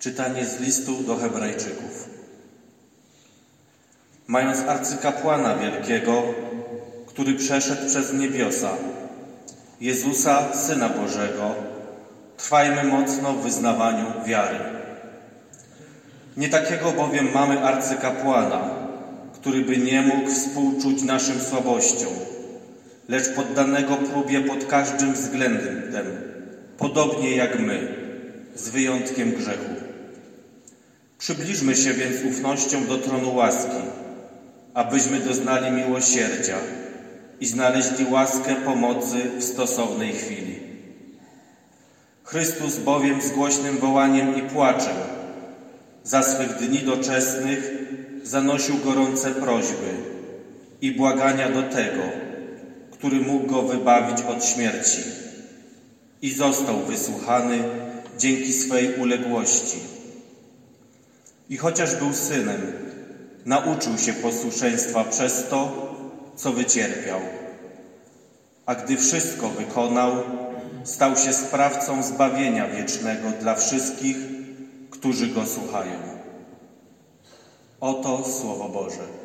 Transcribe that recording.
Czytanie z listu do Hebrajczyków. Mając arcykapłana wielkiego, który przeszedł przez niebiosa, Jezusa, Syna Bożego, trwajmy mocno w wyznawaniu wiary. Nie takiego bowiem mamy arcykapłana, który by nie mógł współczuć naszym słabościom, lecz poddanego próbie pod każdym względem, podobnie jak my, z wyjątkiem grzechu. Przybliżmy się więc ufnością do tronu łaski, abyśmy doznali miłosierdzia i znaleźli łaskę pomocy w stosownej chwili. Chrystus bowiem z głośnym wołaniem i płaczem za swych dni doczesnych zanosił gorące prośby i błagania do tego, który mógł go wybawić od śmierci, i został wysłuchany dzięki swej uległości. I chociaż był synem, nauczył się posłuszeństwa przez to, co wycierpiał. A gdy wszystko wykonał, stał się sprawcą zbawienia wiecznego dla wszystkich, którzy go słuchają. Oto Słowo Boże.